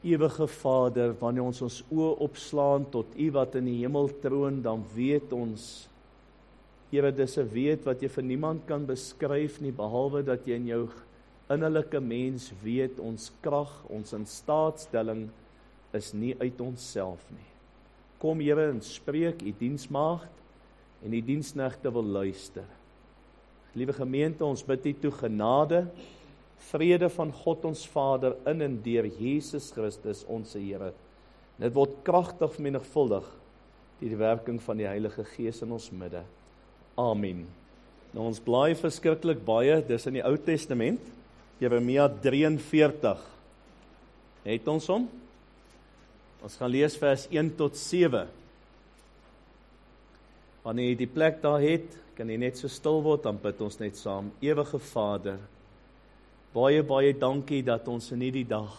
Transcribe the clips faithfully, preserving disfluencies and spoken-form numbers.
Ewige Vader, wanneer ons ons oë opslaan tot U wat in die hemel troon, dan weet ons, Here, dis 'n weet wat jy vir niemand kan beskryf nie, behalwe dat jy in jou innerlike mens weet, ons krag, ons instaatstelling is nie uit onsself nie. Kom Here en spreek, U diensmaagd en U diensknegte wil luister. Liewe gemeente, ons bid U toe genade, vrede van God ons Vader in en deur Jesus Christus ons Here. Dit word kragtig vermenigvuldig deur die werking van die Heilige Gees in ons midde. Amen. Nou ons blaai verskriklik baie, dis in die Ou Testament, Jeremia drie en veertig. Het ons hom? Ons gaan lees vers een tot sewe. Wanneer jy die plek daar het, kan jy net so stil word, dan bid ons net saam. Ewige Vader, baie, baie dankie dat ons in hierdie dag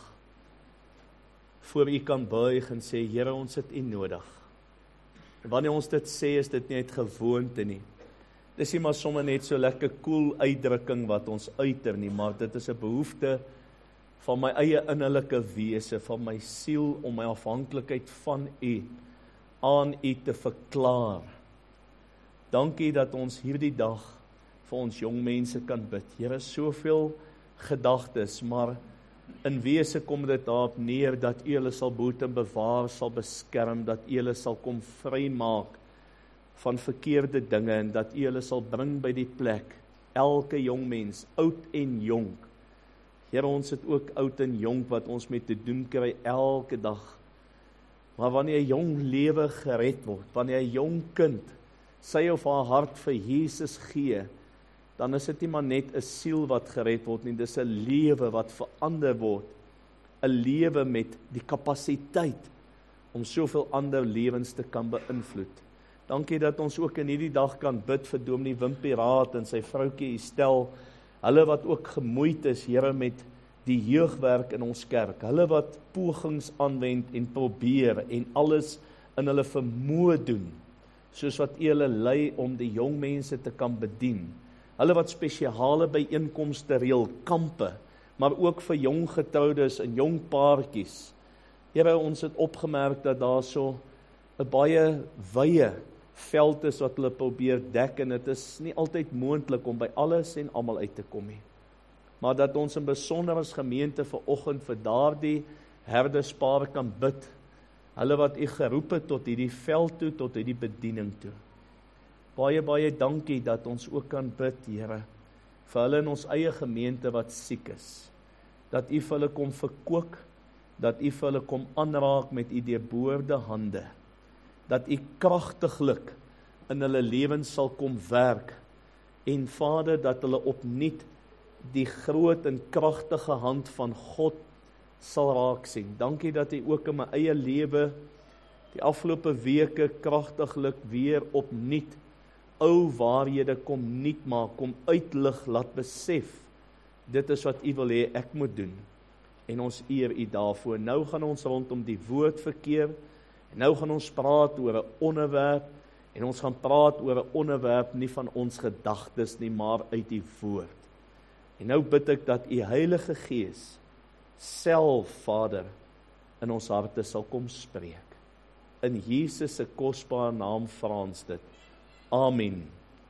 voor U kan buig en sê, Here, ons het U nodig. En wanneer ons dit sê, is dit nie net gewoonte nie. Dis nie maar sommer net so lekker cool uitdrukking wat ons uiter nie, maar dit is 'n behoefte van my eie innerlike wese, van my siel, om my afhanklikheid van U aan U te verklaar. Dankie dat ons hierdie dag vir ons jong mense kan bid. Here, soveel gedagtes, maar in wese kom dit daarop neer dat U hulle sal behoed en bewaar, sal beskerm, dat U hulle sal kom vrymaak van verkeerde dinge, en dat U hulle sal bring by die plek, elke jong mens, oud en jong. Here, ons het ook oud en jong wat ons met te doen kry elke dag. Maar wanneer 'n jong lewe gered word, wanneer 'n jong kind sy of haar hart vir Jesus gee, dan is dit nie maar net 'n siel wat gered word nie, dis 'n lewe wat verander word, 'n lewe met die kapasiteit om soveel ander lewens te kan beïnvloed. Dankie dat ons ook in hierdie dag kan bid vir Dominee Wimpie Raad en sy vroutjie Estel, hulle wat ook gemoeid is, Here, met die jeugwerk in ons kerk, hulle wat pogings aanwend en probeer en alles in hulle vermoë doen, soos wat U hulle lei om die jong mense te kan bedien. Hulle wat spesiale byeenkomste reël, kampe, maar ook vir jong getroudes en jong paartjies. Here, ons het opgemerk dat daar so 'n baie wye veld is wat hulle probeer dek, en dit is nie altyd moontlik om by alles en almal uit te kom nie. Maar dat ons in besonder as gemeente vanoggend vir daardie herderspaar kan bid, hulle wat U geroep het tot hierdie veld toe, tot hierdie bediening toe. Baie, baie dankie dat ons ook kan bid, Here, vir hulle in ons eie gemeente wat siek is. Dat U vir hulle kom verkoop, dat U vir hulle kom aanraak met U deurboorde hande. Dat U kragtiglik in hulle lewens sal kom werk. En Vader, dat hulle opnuut die groot en kragtige hand van God sal raak sien. Dankie dat U ook in my eie lewe die afgelope weke kragtiglik weer opnuut ou waarhede kom nuut maak, kom uitlig, laat besef. Dit is wat U wil hê ek moet doen. En ons eer U daarvoor. Nou gaan ons rondom die woord verkeer, en nou gaan ons praat oor 'n onderwerp, en ons gaan praat oor 'n onderwerp nie van ons gedagtes nie, maar uit die woord. En nou bid ek dat U Heilige Gees self, Vader, in ons harte sal kom spreek. In Jesus se kosbare naam vra ons dit. Amen.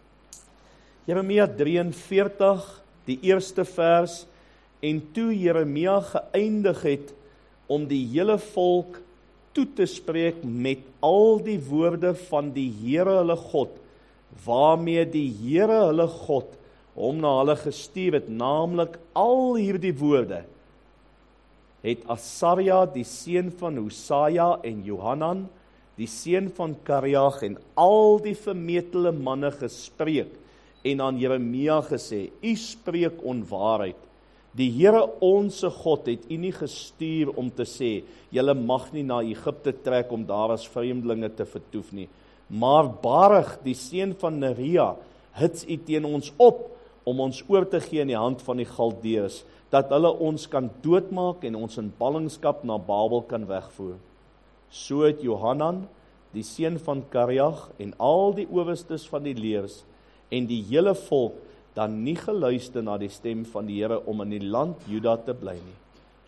Jeremia drie en veertig, die eerste vers, en toe Jeremia geëindig het om die hele volk toe te spreek met al die woorde van die Here hulle God, waarmee die Here hulle God hom na hulle gestuur het, naamlik al hierdie woorde, het Asaria, die seun van Hosaja, en Johanan, die seun van Kareag, en al die vermetele manne gespreek, en aan Jeremia gesê, U spreek onwaarheid. Die Here onse God het U nie gestuur om te sê, julle mag nie na Egipte trek om daar as vreemdelinge te vertoef nie. Maar Baruch, die seun van Neria, hits U teen ons op, om ons oor te gee in die hand van die Galdeërs, dat hulle ons kan doodmaak en ons in ballingskap na Babel kan wegvoer. So het Johanan, die seun van Kareag, en al die owerstes van die leers, en die hele volk, dan nie geluister na die stem van die Here om in die land Juda te bly nie.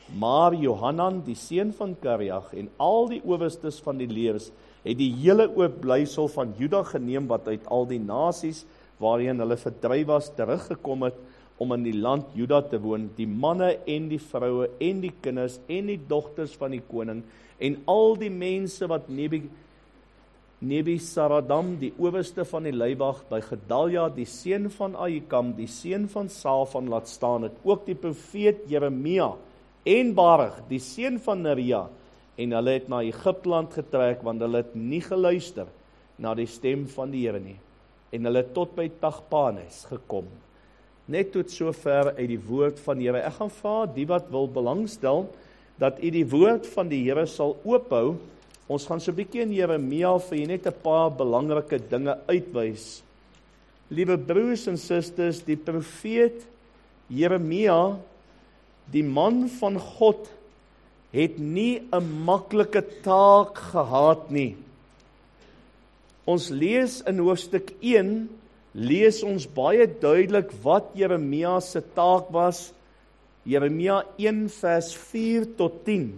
Maar Johanan, die seun van Kareag, en al die owerstes van die leers, het die hele oorblysel van Juda geneem, wat uit al die nasies, waarheen hulle verdryf was, teruggekom het, om in die land Juda te woon, die manne en die vroue, en die kinders, en die dogters van die koning, en al die mense wat Nebi, Nebisaradam, die owerste van die leiwag, by Gedalia, die seun van Ahikam, die seun van Safan, laat staan het, ook die profeet Jeremia, en Baruch, die seun van Neria, en hulle het na Egipteland getrek, want hulle het nie geluister na die stem van die Here nie, en hulle het tot by Tagpanes gekom. Net tot sover uit die woord van die Here. Ek gaan vra die wat wil belangstel, dat u die woord van die Here sal oophou. Ons gaan so 'n bietjie in Jeremia vir u net 'n paar belangrike dinge uitwys. Liewe broers en susters, die profeet Jeremia, die man van God, het nie 'n maklike taak gehad nie. Ons lees in hoofstuk een, lees ons baie duidelik wat Jeremia se taak was. Jeremia een vers vier tot tien.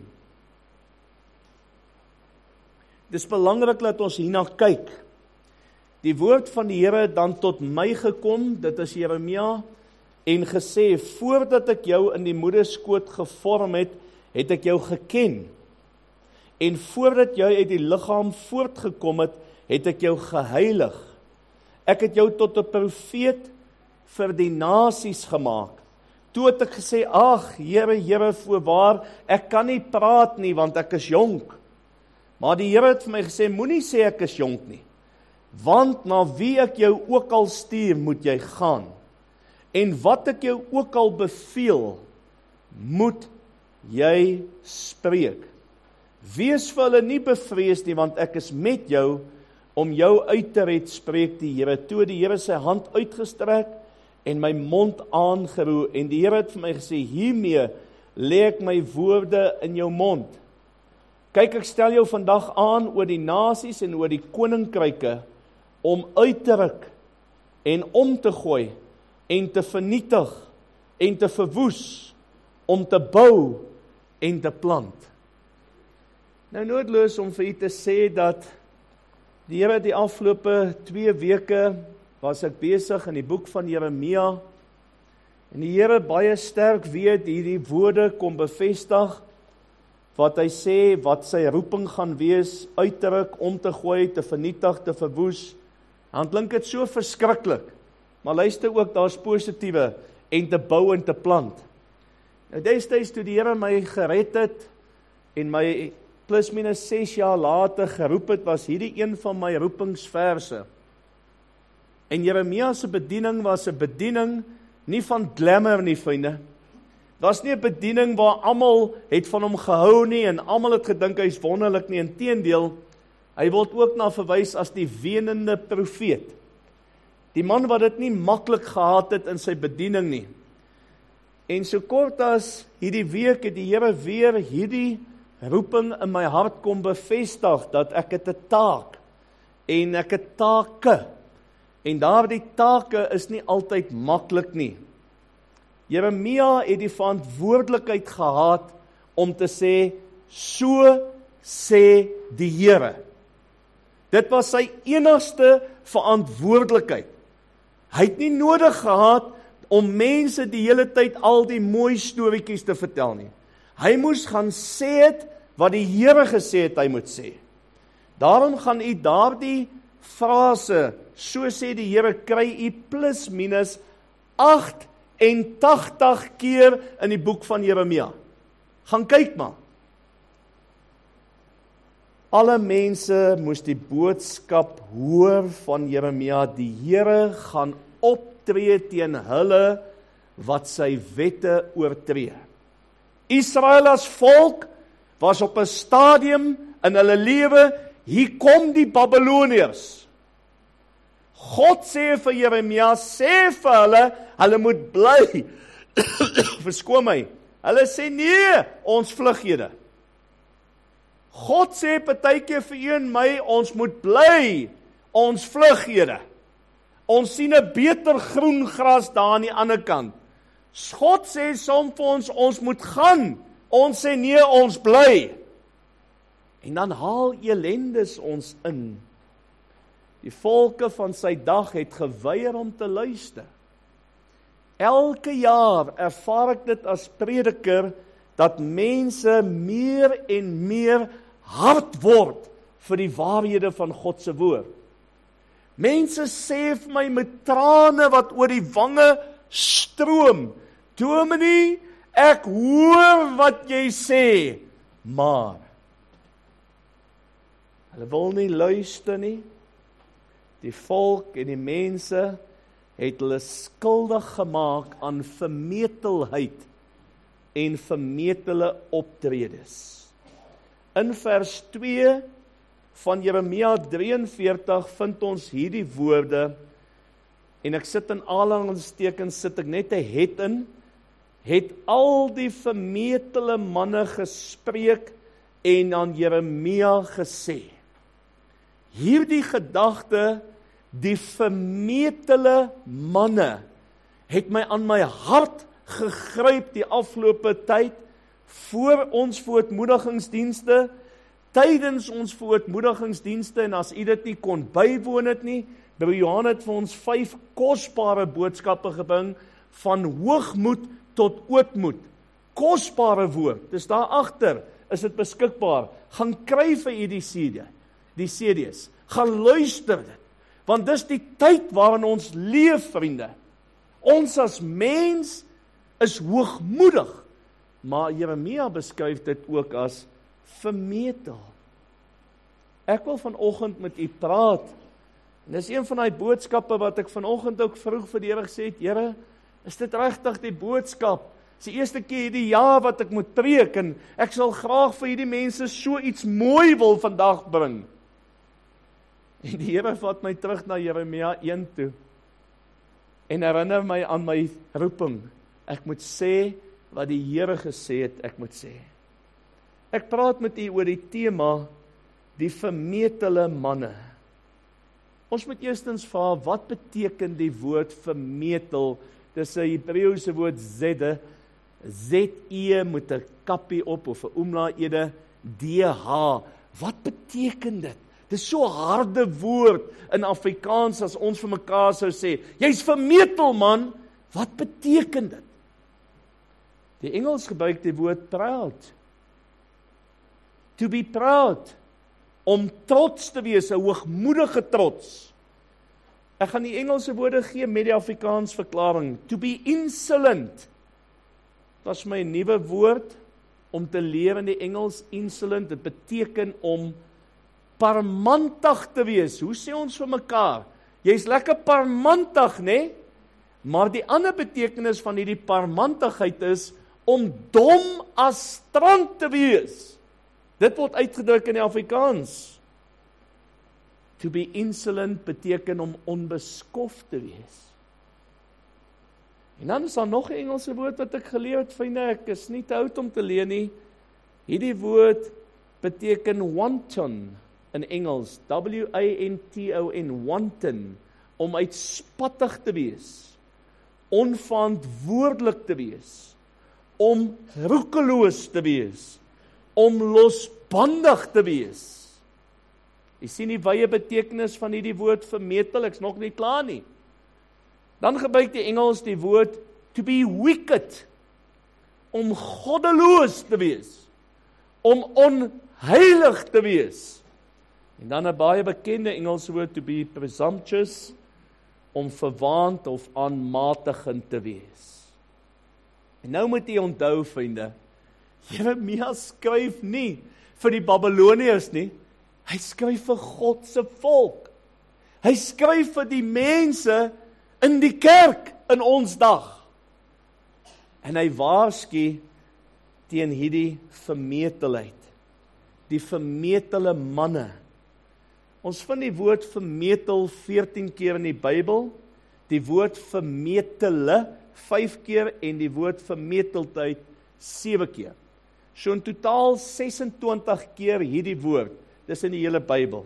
Dit is belangrik dat ons hierna kyk. Die woord van die Here dan tot my gekom, dit is Jeremia, en gesê, voordat ek jou in die moederskoot gevorm het, het ek jou geken. En voordat jy uit die liggaam voortgekom het, het ek jou geheilig. Ek het jou tot 'n profeet vir die nasies gemaak. Toe het ek gesê, ag, Here, Here, voorwaar, ek kan nie praat nie, want ek is jonk. Maar die Here het vir my gesê, moenie sê ek is jonk nie, want na wie ek jou ook al stuur, moet jy gaan. En wat ek jou ook al beveel, moet jy spreek. Wees vir hulle nie bevrees nie, want ek is met jou, om jou uit te red, spreek die Here. Toe die Here sy hand uitgestrek, en my mond aangeroer, en die Here het vir my gesê, hiermee lê ek my woorde in jou mond. Kyk, ek stel jou vandag aan oor die nasies en oor die koninkryke, om uit te ruk, en om te gooi, en te vernietig, en te verwoes, om te bou, en te plant. Nou noodloos om vir u te sê dat die Here die afgelope twee weke was ek besig in die boek van Jeremia, en die Here baie sterk weet hierdie woorde kom bevestig, wat hy sê, wat sy roeping gaan wees, uit te ruk, om te gooi, te vernietig, te verwoes. Dan klink dit so verskriklik, maar luister ook, daar's positiewe, en te bou en te plant. Nou destyds toe die Here my gered het, en my plus minus ses jaar later geroep het, was hierdie een van my roepingsverse. En Jeremia se bediening was 'n bediening nie van glamour nie, vriende. Was nie 'n bediening waar almal het van hom gehou nie, en almal het gedink hy is wonderlik nie. Inteendeel, hy word ook na verwys as die wenende profeet. Die man wat dit nie maklik gehad het in sy bediening nie. En so kort as hierdie week het die Here weer hierdie roeping in my hart kom bevestig, dat ek het 'n taak, en ek het take, en daardie take is nie altyd maklik nie. Jeremia het die verantwoordelikheid gehad om te sê, so sê die Here. Dit was sy enigste verantwoordelikheid. Hy het nie nodig gehad om mense die hele tyd al die mooi storieetjies te vertel nie. Hy moes gaan sê het wat die Here gesê het hy moet sê. Daarom gaan u daardie frase, so sê die Here, kry u plus minus agt en tagtig keer in die boek van Jeremia. Gaan kyk maar. Alle mense moes die boodskap hoor van Jeremia, die Here gaan optree teen hulle wat sy wette oortree. Israel as volk was op 'n stadium in hulle lewe, hier kom die Babyloniërs. God sê vir Jeremia, sê vir hulle, hulle moet bly. Verskoon my. Hulle sê nee, ons vlug julle. God sê partykeer vir u en my, ons moet bly, ons vlug julle. Ons sien 'n beter groen gras daar aan die ander kant. God sê soms vir ons, ons moet gaan, Ons sê nee, ons bly. En dan haal elendes ons in. Die volke van sy dag het geweier om te luister. Elke jaar ervaar ek dit as prediker, dat mense meer en meer hard word vir die waarhede van God se woord. Mense sê vir my met trane wat oor die wange stroom, Dominee, ek hoor wat jy sê, maar hulle wil nie luister nie. Die volk en die mense het hulle skuldig gemaak aan vermetelheid en vermetele optredes. In vers twee van Jeremia drieënveertig vind ons hierdie woorde, en ek sit in aanhalingstekens, sit ek net 'n het in, het al die vermetele manne gespreek en aan Jeremia gesê. Hierdie gedagte, die vermetele manne, het my aan my hart gegryp die afgelope tyd, voor ons voortmoedigingsdienste, tydens ons voortmoedigingsdienste, en as u dit nie kon bywoon het nie, Broer Johan het vir ons vyf kosbare boodskappe gebring, van hoogmoed tot ootmoed. Kosbare woord, dis daar agter, is dit beskikbaar. Gaan kry vir u die C D, die C D's. Gaan luister dit, want dis die tyd waarin ons leef, vriende. Ons as mens is hoogmoedig, maar Jeremia beskryf dit ook as vermetel. Ek wil vanoggend met u praat, en dis een van die boodskappe wat ek vanoggend ook vroeg vir die Here gesê het, Here, is dit regtig die boodskap? Dis die eerste keer hierdie jaar wat ek moet preek, en ek sal graag vir hierdie mense so iets mooi wil vandag bring. En die Here vat my terug na Jeremia een toe, en herinner my aan my roeping. Ek moet sê wat die Here gesê het, ek moet sê. Ek praat met u oor die tema, die vermetele manne. Ons moet eerstens vra, wat beteken die woord vermetel? Dis 'n Hebreëse woord zedde, Z-E met 'n kappie op, of 'n omlaede, D H. Wat beteken dit? Dis so harde woord in Afrikaans, as ons vir mekaar sou sê, jy's vermetel man, wat beteken dit? Die Engels gebruik die woord proud. To be proud, om trots te wees, 'n hoogmoedige trots. Ek gaan die Engelse woorde gee met die Afrikaans verklaring. To be insolent. Dit is my nuwe woord om te leer in die Engels, insolent. Dit beteken om parmantig te wees. Hoe sê ons vir mekaar? Jy's lekker parmantig, né? Maar die ander betekenis van hierdie parmantigheid is om dom as strand te wees. Dit word uitgedruk in die Afrikaans. To be insolent beteken om onbeskof te wees. En dan is daar nog 'n Engelse woord wat ek geleer het, vriende, ek is nie te oud om te leer nie. Hierdie woord beteken wanton in Engels, W A N T O N, wanton, om uitspattig te wees, onverantwoordelik te wees, om roekeloos te wees, om losbandig te wees. Jy sien die wye betekenis van hierdie woord vermetel, ek's nog nie klaar nie. Dan gebruik die Engels die woord to be wicked, om goddeloos te wees, om onheilig te wees. En dan 'n baie bekende Engelse woord, to be presumptuous, om verwaand of aanmatigend te wees. En nou moet jy onthou, vriende, Jeremia skryf nie vir die Babiloniërs nie, hy skryf vir God se volk. Hy skryf vir die mense in die kerk in ons dag. En hy waarsku teen hierdie vermetelheid, die vermetele manne. Ons vind die woord vermetel veertien keer in die Bybel, die woord vermetele vyf keer en die woord vermeteldheid sewe keer. So in totaal ses en twintig keer hierdie woord. Dis in die hele Bybel.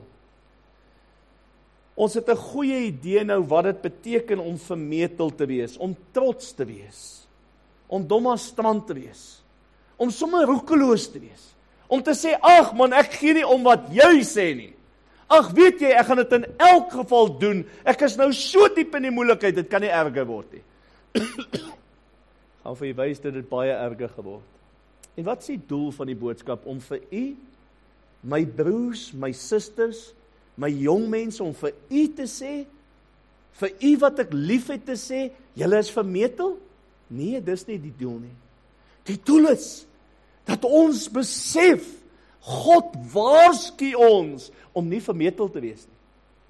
Ons het 'n goeie idee nou wat dit beteken om vermetel te wees, om trots te wees, om dom as strand te wees, om sommer roekeloos te wees. Om te sê, ag man, ek gee nie om wat jy sê nie. Ag, weet jy, ek gaan dit in elk geval doen. Ek is nou so diep in die moeilikheid, dit kan nie erger word nie. Gaan vir u wys dat dit baie erger geword. En wat is die doel van die boodskap? Om vir u, my broers, my susters, my jong mense, om vir u te sê, vir u wat ek lief het te sê, julle is vermetel? Nee, dis nie die doel nie. Die doel is, dat ons besef, God waarsku ons, om nie vermetel te wees nie.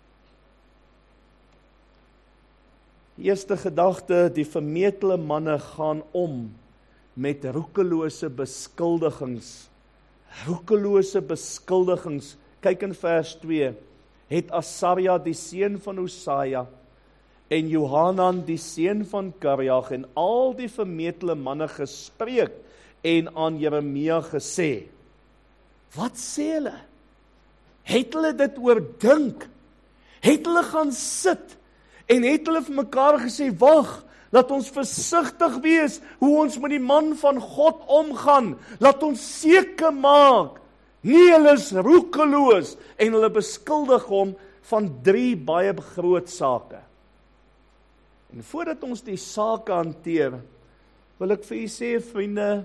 Eerste gedagte, die vermetele manne gaan om met roekelose beskuldigings. Roekelose beskuldigings. Kyk in vers twee. Het Asaria die seun van Hosaja en Johanan die seun van Kareag en al die vermetele manne gespreek en aan Jeremia gesê. Wat sê hulle? Het hulle dit oordink? Het hulle gaan sit en het hulle vir mekaar gesê, wag, laat ons versigtig wees hoe ons met die man van God omgaan. Laat ons seker maak, nie hulle is roekeloos en hulle beskuldig hom van drie baie groot sake. En voordat ons die sake hanteer, wil ek vir u sê, vriende,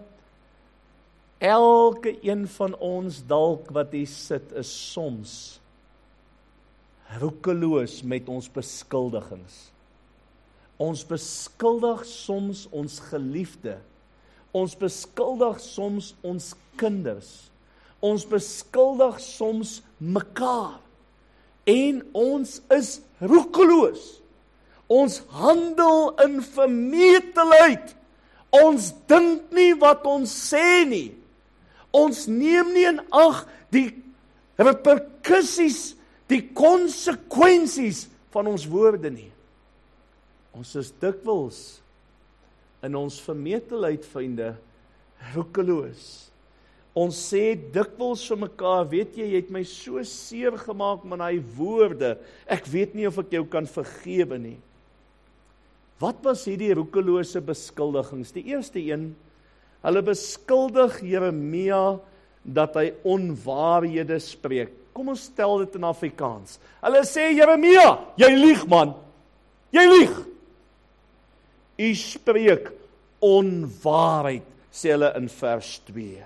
elke een van ons dalk wat hier sit, is soms roekeloos met ons beskuldigings. Ons beskuldig soms ons geliefde. Ons beskuldig soms ons kinders. Ons beskuldig soms mekaar. En ons is roekeloos. Ons handel in vermetelheid. Ons dink nie wat ons sê nie. Ons neem nie in ag die reperkusies, die konsekwensies van ons woorde nie. Ons is dikwels in ons vermetelheid, vriende, roekeloos. Ons sê dikwels vir mekaar, weet jy, jy het my so seer gemaak met daai woorde, ek weet nie of ek jou kan vergewe nie. Wat was hierdie roekelose beskuldigings? Die eerste een, hulle beskuldig Jeremia dat hy onwaarhede spreek. Kom ons stel dit in Afrikaans. Hulle sê, Jeremia, jy lieg man, jy lieg. U spreek onwaarheid, sê hulle in vers twee.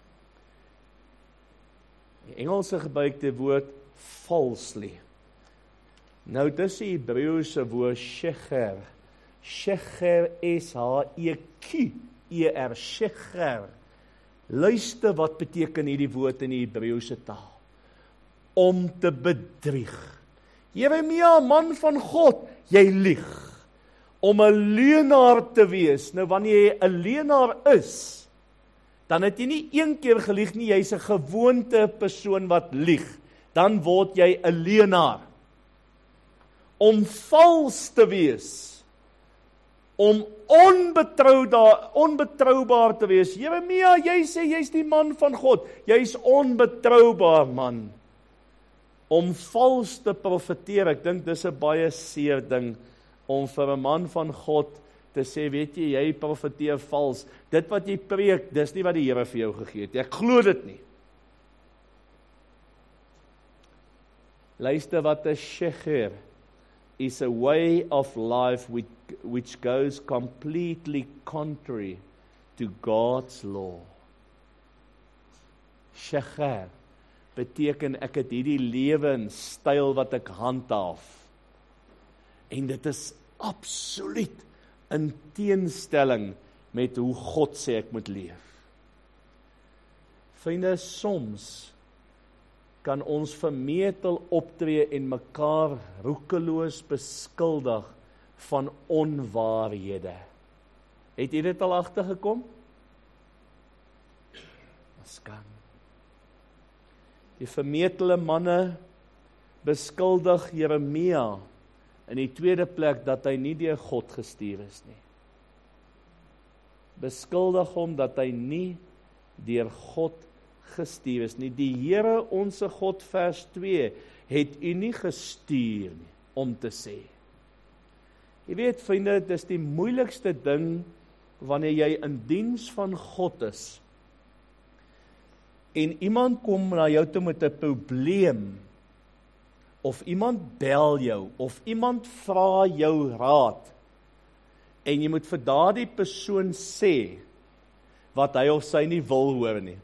Die Engelse gebruik die woord falsely. Nou dis die Hebreëse woord shecher. Shecher, S H E Q E R, shecher. Luister wat beteken hierdie woord in die Hebreëse taal. Om te bedrieg. Jeremia, man van God, jy lieg. Om 'n leienaar te wees. Nou wanneer jy 'n leienaar is, dan het jy nie een keer gelieg nie, jy's 'n gewoonte persoon wat lieg. Dan word jy 'n leienaar. Om vals te wees, om onbetroubaar, onbetroubaar te wees. Jeremia, jy sê jy's die man van God, jy's onbetroubaar man. Om vals te profeteer, ek dink dis 'n baie seer ding, om vir 'n man van God te sê, weet jy, jy profeteer vals, dit wat jy preek, dis nie wat die Here vir jou gegee het, ek glo dit nie. Luister wat 'n shecher is a way of life which, which goes completely contrary to God's law. Shecher beteken ek het hierdie lewenstyl wat ek handhaaf. En dit is absoluut in teenstelling met hoe God sê ek moet leef. Vriende, soms kan ons vermetel optree en mekaar roekeloos beskuldig van onwaarhede. Het jy dit al agtergekom? Ons kan. Die vermetele manne beskuldig Jeremia in die tweede plek dat hy nie deur God gestuur is nie. Beskuldig hom dat hy nie deur God gestuur is nie. Die Here onse God, vers twee, het u nie gestuur nie, om te sê. Jy weet, vriende, dit is die moeilikste ding wanneer jy in diens van God is, en iemand kom na jou toe met 'n probleem, of iemand bel jou, of iemand vra jou raad, en jy moet vir daardie persoon sê, wat hy of sy nie wil hoor nie.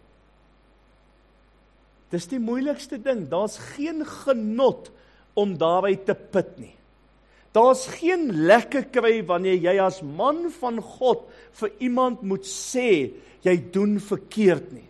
Dis die moeilikste ding, daar's geen genot om daarby te put nie. Daar's geen lekker kry wanneer jy as man van God vir iemand moet sê, jy doen verkeerd nie.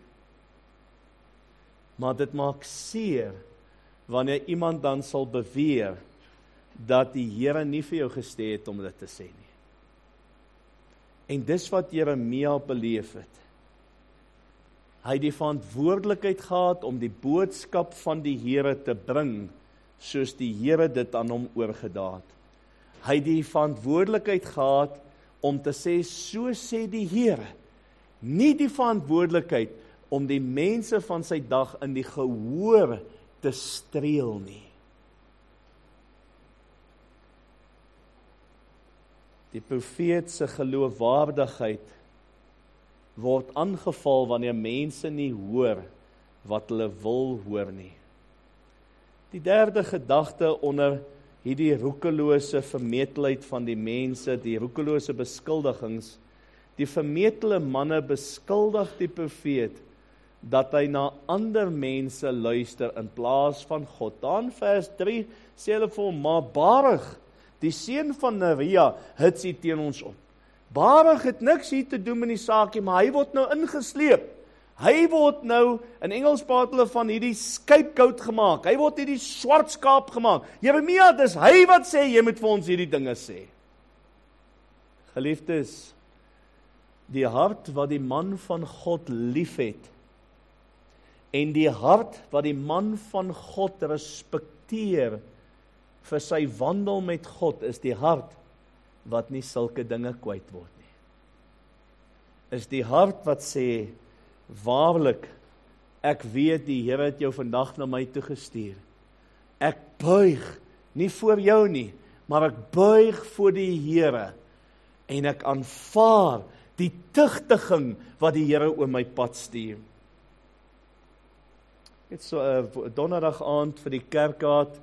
Maar dit maak seer, wanneer iemand dan sal beweer, dat die Here nie vir jou gesê het om dit te sê nie. En dis wat Jeremia beleef het. Hy het die verantwoordelikheid gehad om die boodskap van die Here te bring, soos die Here dit aan hom oorgedra het. Hy het die verantwoordelikheid gehad om te sê, so sê die Here. Nie die verantwoordelikheid om die mense van sy dag in die gehoor te streel nie. Die profeet se geloofwaardigheid word aangeval wanneer mense nie hoor wat hulle wil hoor nie. Die derde gedagte onder hierdie roekelose vermetelheid van die mense, die roekelose beskuldigings, die vermetele manne beskuldig die profeet dat hy na ander mense luister in plaas van God. Dan vers drie sê hulle vir hom, maar Baruch, die seun van Neria, hits hier teen ons op. Baruch het niks hier te doen met die saakie, maar hy word nou ingesleep. Hy word nou, in Engels praat hulle van hierdie scapegoat gemaak. Hy word hierdie swart skaap gemaak. Jeremia, dis hy wat sê, jy moet vir ons hierdie dinge sê. Geliefdes, die hart wat die man van God liefhet, en die hart wat die man van God respekteer vir sy wandel met God, is die hart wat nie sulke dinge kwyt word nie. Is die hart wat sê, waarlik, ek weet die Here het jou vandag na my toe gestuur. Ek buig, nie voor jou nie, maar ek buig voor die Here, en ek aanvaar die tugtiging wat die Here oor my pad stuur. Ek het so 'n donderdag aand vir die kerk gehad,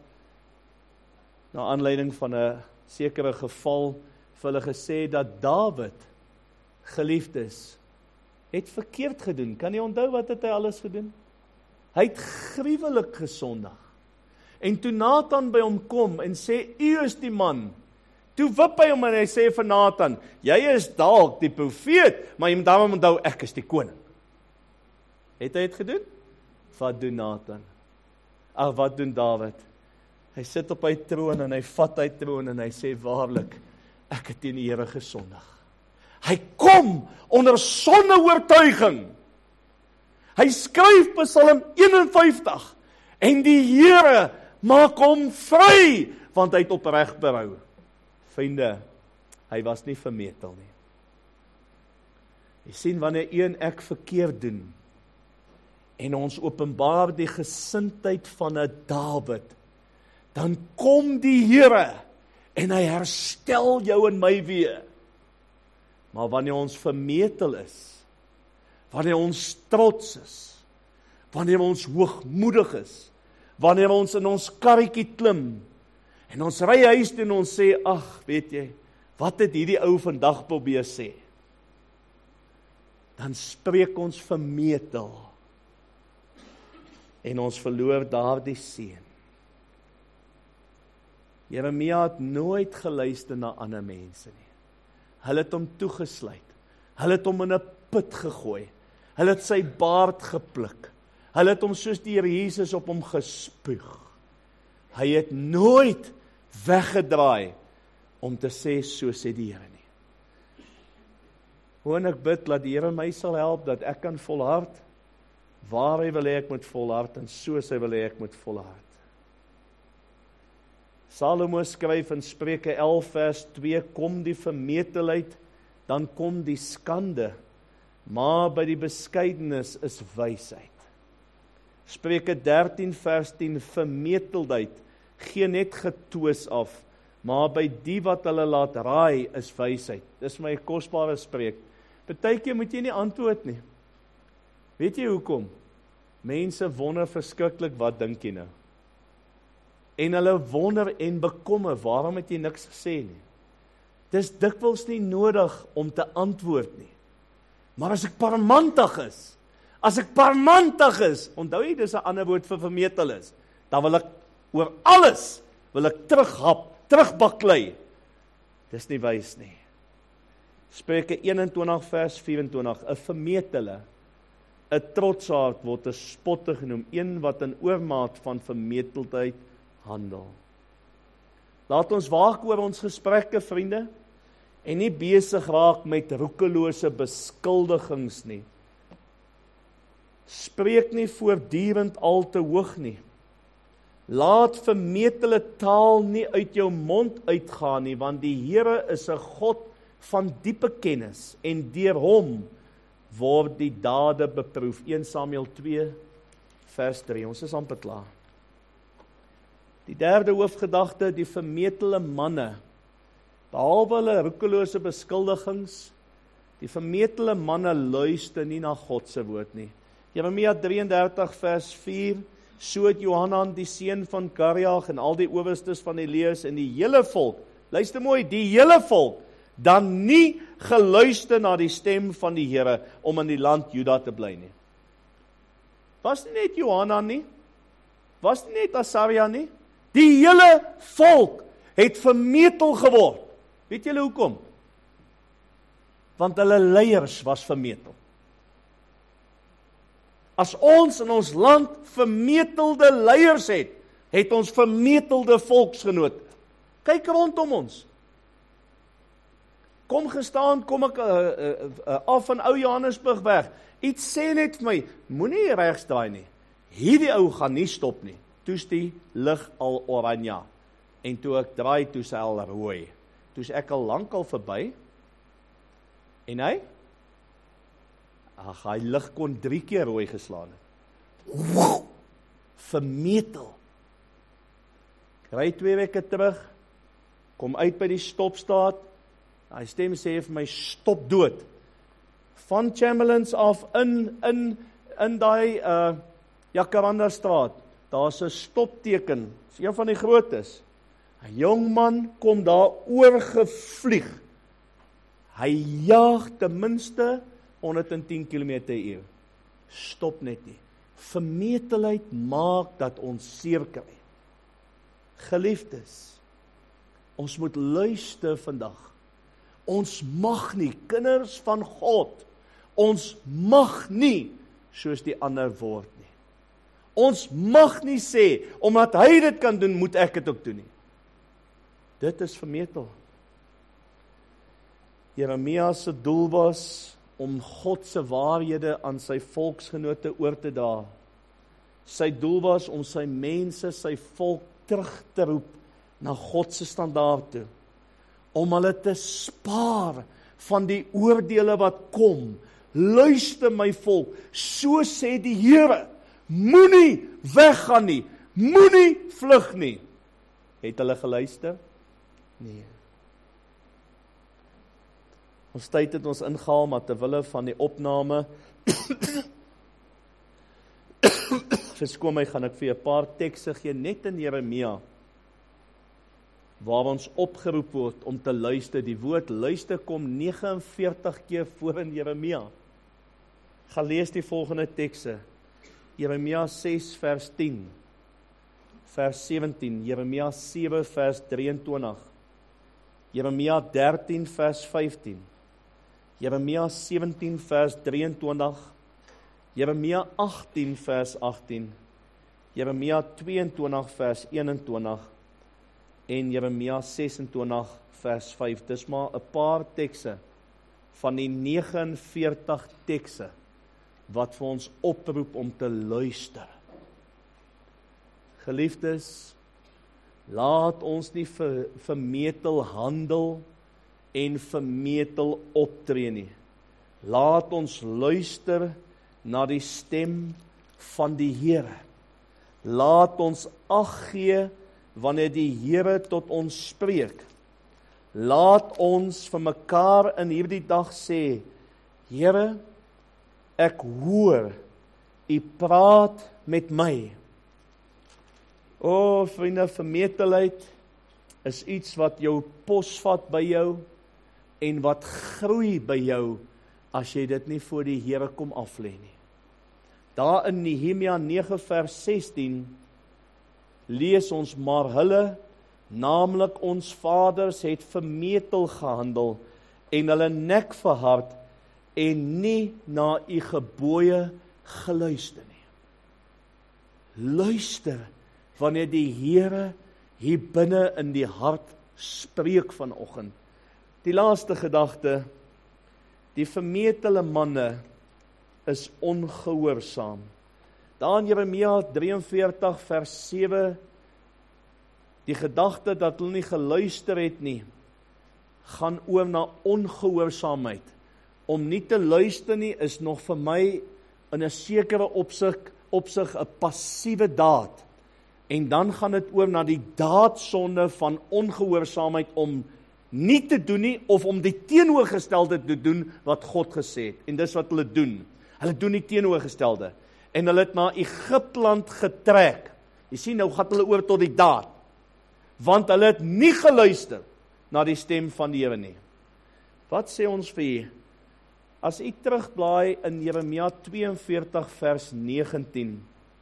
na aanleiding van 'n sekere geval, vir hulle gesê dat Dawid, geliefdes, het verkeerd gedoen. Kan jy onthou wat het hy alles gedoen? Hy het gruwelik gesondig. En toe Nathan by hom kom en sê, u is die man, toe wip hy hom en hy sê vir Nathan, jy is dalk die profeet, maar jy moet daarom onthou, ek is die koning. Het hy het gedoen? Wat doen Nathan? Ag, wat doen Dawid? Hy sit op hy troon en hy vat hy troon en hy sê, waarlik, ek het teen die Here gesondig. Hy kom onder sonne oortuiging. Hy skryf Psalm eenenvyftig en die Here maak hom vry, want hy het opreg berou. Vriende, hy was nie vermetel nie. Jy sien, wanneer u en ek verkeerd doen, en ons openbaar die gesindheid van 'n Dawid, dan kom die Here, en hy herstel jou en my weer. Maar wanneer ons vermetel is, wanneer ons trots is, wanneer ons hoogmoedig is, wanneer ons in ons karretjie klim, en ons ry huis toe en ons sê, ag, weet jy, wat het hierdie ou vandag probeer sê? Dan spreek ons vermetel, en ons verloor daardie seën. Jeremia het nooit geluister na ander mense nie. Hulle het hom toegesluit. Hulle het hom in 'n put gegooi. Hulle het sy baard gepluk. Hulle het hom soos die Here Jesus op hom gespoeg. Hy het nooit weggedraai om te sê, so sê die Here nie. Hoe en ek bid, dat die Here my sal help, dat ek kan volhard, waar hy wil hê ek moet volhard, en soos hy wil hê ek moet volhard. Salomo skryf in Spreuke elf vers twee, kom die vermetelheid, dan kom die skande, maar by die beskeidenis is wysheid. Spreuke dertien vers tien, vermeteldheid, gee net getwis af, maar by die wat hulle laat raai is wysheid. Dis my kosbare spreek. Partykeer moet jy nie antwoord nie. Weet jy hoekom? Mense wonder verskriklik, wat dink jy nou? En hulle wonder en bekommer, waarom het jy niks gesê nie? Dis dikwels nie nodig om te antwoord nie. Maar as ek parmantig is, as ek parmantig is, onthou jy, dis 'n ander woord vir vermetel is, dan wil ek oor alles, wil ek terughap, terugbaklei. Dis nie wys nie. Spreuke eenentwintig vers vyf-en-twintig, 'n vermetele, 'n trotsaard word 'n spotter genoem, een wat in oormaat van vermeteldheid handel. Laat ons waak oor ons gesprekke, vriende, en nie besig raak met roekelose beskuldigings nie. Spreek nie voortdurend al te hoog nie. Laat vermetele taal nie uit jou mond uitgaan nie, want die Here is 'n God van diepe kennis, en deur hom word die dade beproef. Eerste Samuel twee vers drie, ons is amper klaar. Die derde hoofgedagte, die vermetele manne, behalwe hulle roekelose beskuldigings, die vermetele manne luister nie na God se woord nie. Jeremia drieëndertig vers vier, so het Johanan die seun van Kareag en al die owerstes van Elias en die hele volk, luister mooi, die hele volk, dan nie geluister na die stem van die Here om in die land Juda te bly nie. Was nie net Johanan nie, was nie net Asaria nie, die hele volk het vermetel geword. Weet julle hoekom? Want hulle leiers was vermetel. As ons in ons land vermetelde leiers het, het ons vermetelde volksgenote. Kyk rondom ons. Kom gestaan, kom ek uh, uh, uh, af van ou Johannesburg weg. Iets sê net vir my, moenie regs draai nie. Hierdie ou gaan nie stop nie. Toes die lig al oranje. En toe ek draai, toe sy al rooi. Toes ek al lank al verby. En hy? Ag, hy lig kon drie keer rooi geslaan het. Wow, vermetel. Ry twee weke terug, kom uit by die stopstaat, hy stem sê vir my, stop dood. Van Chamberlains af, in, in, in die uh, Jacaranda straat, daar is 'n stopteken, is een van die grootes. 'n Jong man kom daar oorgevlieg. Hy jaag ten minste honderdtien kilometer per uur. Stop net nie. Vermetelheid maak dat ons seer kry. Geliefdes, ons moet luister vandag. Ons mag nie, kinders van God, ons mag nie soos die ander word nie. Ons mag nie sê, omdat hy dit kan doen, moet ek dit ook doen nie. Dit is vermetel. Jeremia se doel was om God se waarhede aan sy volksgenote oor te dra. Sy doel was om sy mense, sy volk terug te roep na God se standaard toe. Om hulle te spaar van die oordeele wat kom. Luister my volk, so sê die Here, moenie weggaan nie, moenie vlug nie. Het hulle geluister? Nee. Ons tyd het ons ingehaal, maar terwille van die opname, verskoon my, gaan ek vir 'n paar tekste gee, net in Jeremia, waar ons opgeroep word om te luister. Die woord luister kom vyf en negentig keer voor in Jeremia. Gaan lees die volgende tekste. Jeremia ses vers tien, vers sewentien, Jeremia sewe vers drieëntwintig, Jeremia dertien vers vyftien, Jeremia sewentien vers drieëntwintig, Jeremia agtien vers agtien, Jeremia tweeëntwintig vers eenentwintig en Jeremia sesentwintig vers vyf. Dis maar 'n paar tekste van die vyf en negentig tekste wat vir ons oproep om te luister. Geliefdes, laat ons nie ver, vermetel handel en vermetel optree nie. Laat ons luister na die stem van die Here. Laat ons ag gee wanneer die Here tot ons spreek. Laat ons vir mekaar in hierdie dag sê, Here, ek hoor U praat met my. O, vriende, vermetelheid is iets wat jou posvat by jou en wat groei by jou as jy dit nie voor die Here kom aflê nie. Daar in Nehemia nege vers sestien lees ons, maar hulle, naamlik ons vaders, het vermetel gehandel en hulle nek verhard en nie na u gebooie geluister nie. Luister wanneer die Here hier binne in die hart spreek vanoggend. Die laaste gedagte, die vermetele manne is ongehoorsaam. Daar in Jeremia drie en veertig vers sewe, die gedagte dat hulle nie geluister het nie, gaan oor na ongehoorsaamheid. Om nie te luister nie is nog vir my in 'n sekere opsig opsig 'n passiewe daad. En dan gaan dit oor na die daadsonde van ongehoorsaamheid om nie te doen nie, of om die teenoorgestelde te doen wat God gesê het. En dis wat hulle doen. Hulle doen die teenoorgestelde. En hulle het na Egipteland getrek. Jy sien, nou gaan hulle oor tot die daad. Want hulle het nie geluister na die stem van die Here nie. Wat sê ons vir u? As u terugblaai in Jeremia twee en veertig vers negentien,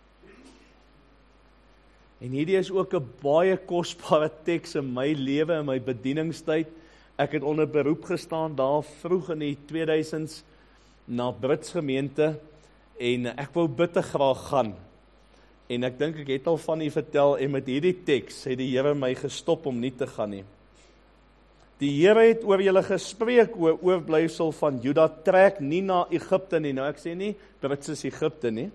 en hierdie is ook 'n baie kosbare teks in my lewe, in my bedieningstyd. Ek het onder beroep gestaan daar vroeg in die tweeduisends na Brits gemeente, en ek wou bitter graag gaan. En ek dink ek het al van u vertel, en met hierdie teks het die Here my gestop om nie te gaan nie. Die Here het oor julle gespreek, oor oorblyfsel van Juda, trek nie na Egipte nie. Nou ek sê nie, Brits is Egipte nie.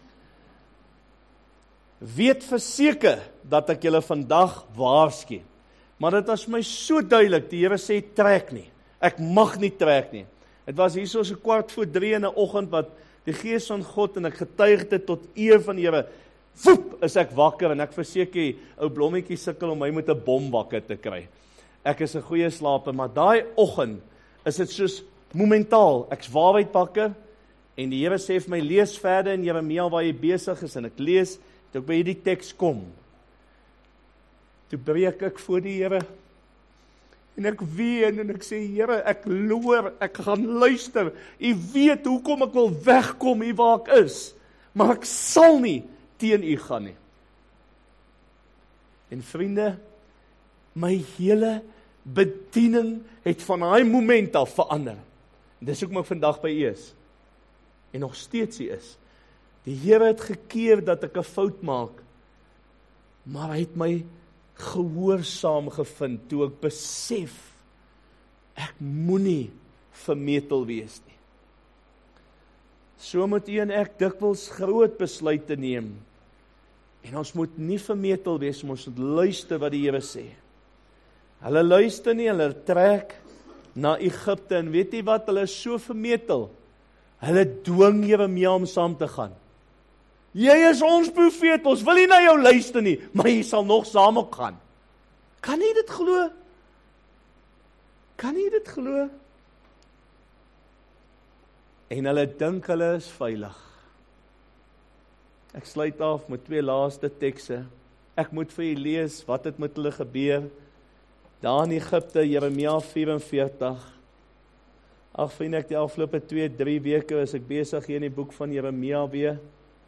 Weet verseker dat ek julle vandag waarsku. Maar dit was my so duidelik, die Here sê trek nie. Ek mag nie trek nie. Het was hier so 'n kwart voor drie in 'n oggend wat die Gees van God, en ek getuig dit tot eer van die Here. Woep, is ek wakker, en ek verseker, ou blommetjie sukkel om my met 'n bom wakker te kry. Ek is 'n goeie slaper, maar daai oggend is dit soos momentaal. Ek's waarheid wakker, en die Here sê vir my, lees verder in Jeremia waar jy besig is, en ek lees, toe ek by hierdie teks kom, toe breek ek voor die Here, en ek ween, en ek sê, Here, ek loor, ek gaan luister, u weet hoekom ek wil wegkom hier waar ek is, maar ek sal nie teen u gaan nie. En vriende, my hele bediening het van daai moment af verander. En dis hoekom ek vandag by u is, en nog steeds u is. Die Here het gekeer dat ek 'n fout maak, maar hy het my gehoorsaam gevind toe ek besef, ek moenie vermetel wees nie. So moet u en ek dikwels groot besluite neem, en ons moet nie vermetel wees, ons moet luister wat die Here sê. Hulle luister nie, hulle trek na Egipte, en weet jy wat, hulle is so vermetel, hulle dwing Jeremia om saam te gaan. Jy is ons profeet, ons wil nie na jou luister nie, maar jy sal nog saam ook gaan. Kan jy dit glo? Kan jy dit glo? En hulle dink hulle is veilig. Ek sluit af met twee laaste tekste. Ek moet vir julle lees wat het met hulle gebeur. Daar in Egipte, Jeremia vyf en veertig. Ag vriende, ek die afgelope twee, drie weke is ek besig hier in die boek van Jeremia weer.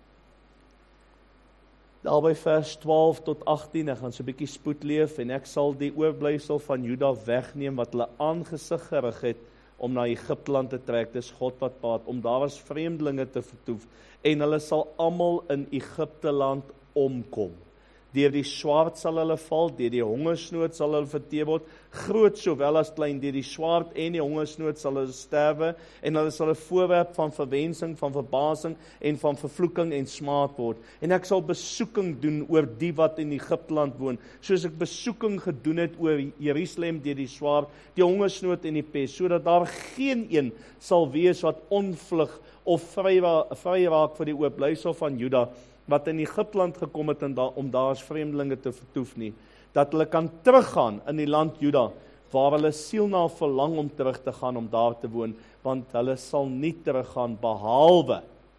Daar by vers twaalf tot agttien, ek gaan so 'n bietjie spoed leef, en ek sal die oorblyfsel van Juda wegneem, wat hulle aangesig gerig het, om na Egipteland te trek, dis God wat praat, om daar as vreemdelinge te vertoef, en hulle sal almal in Egipteland omkom. Deur die swaard sal hulle val, deur die hongersnood sal hulle verteer word, groot sowel as klein, deur die swaard en die hongersnood sal hulle sterwe, en hulle sal 'n voorwerp van verwensing, van verbasing en van vervloeking en smaad word. En ek sal besoeking doen oor die wat in Egipteland woon, soos ek besoeking gedoen het oor Jerusalem deur die swaard, die hongersnood en die pes, sodat daar geen een sal wees wat onvlug of vry raak vir die oorblyfsel van Juda, wat in Egipteland gekom het en da, om daar as vreemdelinge te vertoef nie, dat hulle kan teruggaan in die land Juda, waar hulle siel na verlang om terug te gaan, om daar te woon, want hulle sal nie teruggaan, behalwe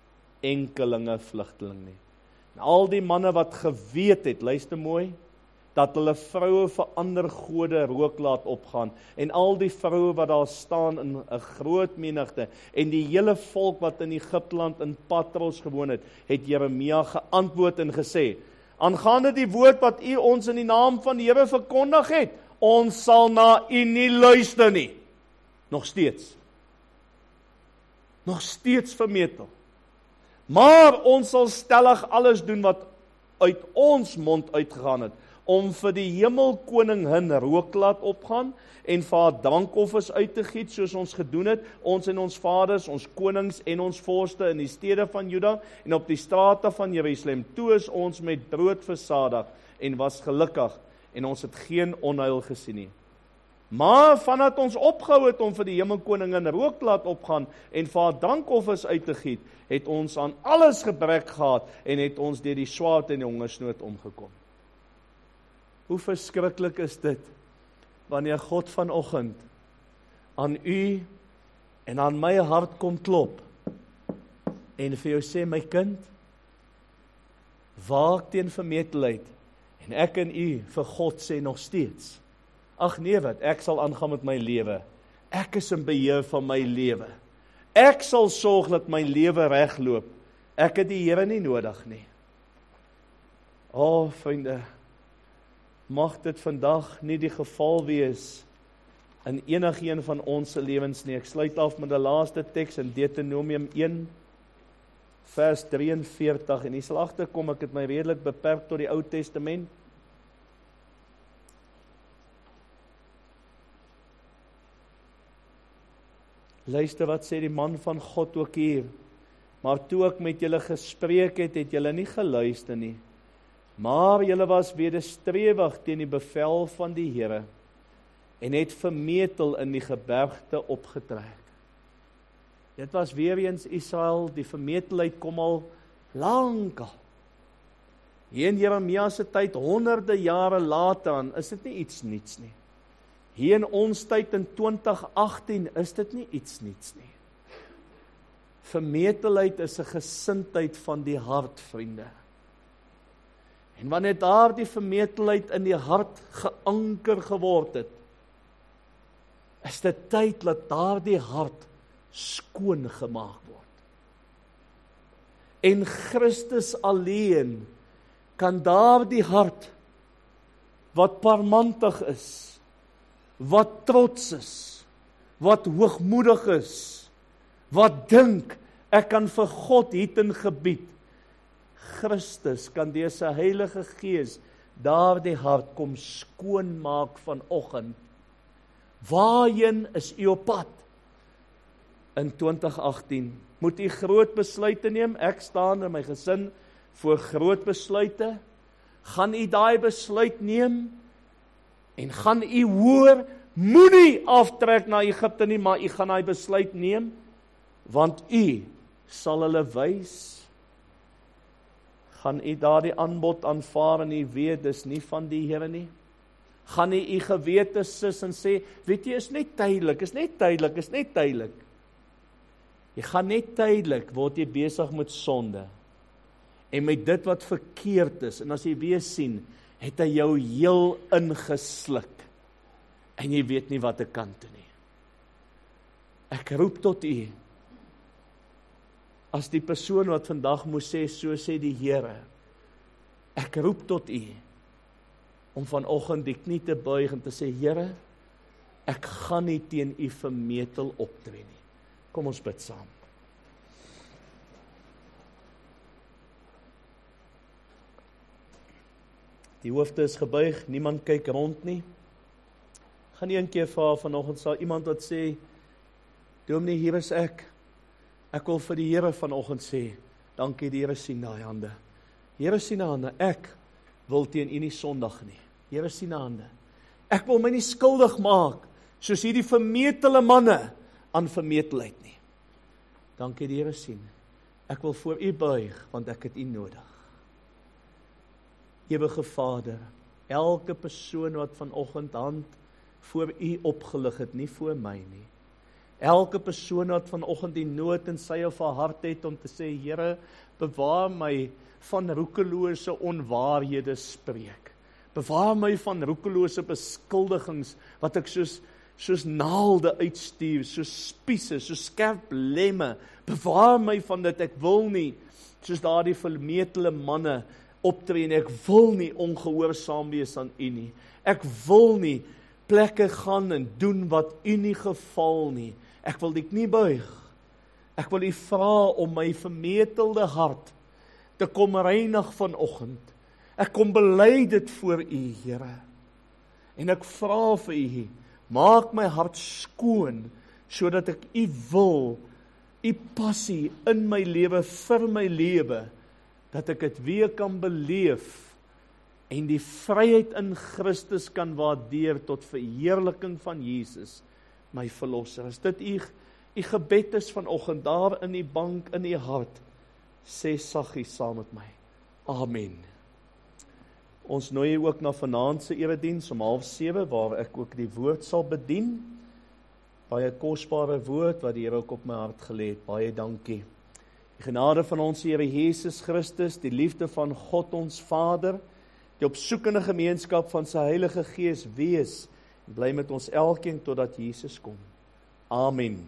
enkelinge vlugteling nie. En al die manne wat geweet het, luister mooi, dat hulle vroue vir ander gode rook laat opgaan, en al die vroue wat daar staan in 'n groot menigte, en die hele volk wat in Egipteland in Patros gewoon het, het Jeremia geantwoord en gesê, aangaande die woord wat u ons in die naam van die Here verkondig het, ons sal na u nie luister nie. Nog steeds. Nog steeds vermetel. Maar ons sal stellig alles doen wat uit ons mond uitgegaan het, om vir die hemelkoning hun rook laat opgaan, en vir haar dankoffers uit te giet, soos ons gedoen het, ons en ons vaders, ons konings en ons vorste in die stede van Juda, en op die strate van Jerusalem. Toe is ons met brood versadig, en was gelukkig, en ons het geen onheil gesien nie. Maar vandat ons opgehou het om vir die hemelkoning in rook laat opgaan, en vir haar dankoffers uit te giet, het ons aan alles gebrek gehad, en het ons deur die swaard en die hongersnood omgekom. Hoe verskriklik is dit, wanneer God vanoggend aan u en aan my hart kom klop, en vir jou sê, my kind, waak teen vermetelheid, en ek en u vir God sê nog steeds, ag nee wat, ek sal aangaan met my lewe, ek is in beheer van my lewe, ek sal sorg dat my lewe regloop, ek het die Here nie nodig nie. O, vriende, mag dit vandag nie die geval wees in enige een van ons lewens nie. Ek sluit af met die laaste teks in Deuteronomium een, vers drieënveertig, en jy sal agterkom, ek het my redelik beperk tot die Ou Testament. Luister wat sê die man van God ook hier, maar toe ek met julle gespreek het, het julle nie geluister nie, maar julle was wederstrewig teen die bevel van die Here, en het vermetel in die gebergte opgetrek. Dit was weer eens Israel, die vermetelheid kom al lank al. Hier in Jeremia se tyd, honderde jare later, dan is dit nie iets niets nie. Hier in ons tyd in twintig agtien is dit nie iets niets nie. Vermetelheid is 'n gesindheid van die hart, vriende. En wanneer daar die vermetelheid in die hart geanker geword het, is dit tyd dat daar die hart skoon gemaak word. En Christus alleen kan daar die hart wat parmantig is, wat trots is, wat hoogmoedig is, wat dink, ek kan vir God hiet en gebied. Christus kan deur sy Heilige Gees daardie hart kom skoon maak vanoggend. Waarheen is u op pad? In twintig agtien moet u groot besluite neem. Ek staan in my gesin voor groot besluite. Gaan u daai besluit neem en gaan u hoor, moenie aftrek na Egipte nie, maar u gaan daai besluit neem, want u sal hulle wys. Gaan u daardie aanbod aanvaar en u weet dis nie van die Here nie? Gaan u u gewete sis en sê, weet jy, is net tydelik, is net tydelik, is net tydelik. Jy gaan net tydelik, word jy besig met sonde, en met dit wat verkeerd is, en as jy weer sien, het hy jou heel ingesluk, en jy weet nie wat te kante nie. Ek roep tot u, as die persoon wat vandag moes sê, so sê die Here, ek roep tot u, om vanoggend die knie te buig en te sê, Here, ek gaan nie teen u vermetel optree nie. Kom ons bid saam. Die hoofde is gebuig, niemand kyk rond nie. Gaan nie een keer vra vanoggend, sal iemand wat sê, Dominee, hier is ek. Ek wil vir die Here vanoggend sê, dankie, die Here sien daai hande. Here sien die hande, ek wil teen u nie sondig nie. Here sien die hande. Ek wil my nie skuldig maak, soos hierdie vermetele manne aan vermetelheid nie. Dankie, die Here sien. Ek wil voor u buig, want ek het u nodig. Ewige Vader, elke persoon wat vanoggend hand voor u opgelig het, nie voor my nie. Elke persoon wat vanoggend die nood in sy of haar hart het om te sê, Here, bewaar my van roekelose onwaarhede spreek. Bewaar my van roekelose beskuldigings, wat ek soos, soos naalde uitstuur, soos spiese, soos skerp lemme. Bewaar my van dit, ek wil nie, soos daardie vermetele manne optree, en ek wil nie ongehoorsaam wees aan U nie. Ek wil nie plekke gaan en doen wat U nie geval nie. Ek wil dit nie buig. Ek wil U vra om my vermetelde hart te kom reinig vanoggend. Ek kom bely dit voor U, Here. En ek vra vir U, maak my hart skoon, sodat ek U wil, U passie in my lewe, vir my lewe, dat ek dit weer kan beleef, en die vryheid in Christus kan waardeer tot verheerliking van Jesus, my verlosser. As dit U, U gebed is vanoggend, daar in die bank, in U hart, sê saggies saam met my. Amen. Ons nooi ook na vanaand se erediens om half sewe, waar ek ook die woord sal bedien. Baie kosbare woord wat die Here ook op my hart gelê het. Baie dankie. Die genade van ons Here Jesus Christus, die liefde van God ons Vader, die opsoekende gemeenskap van sy Heilige Gees wees, en bly met ons elkeen totdat Jesus kom. Amen.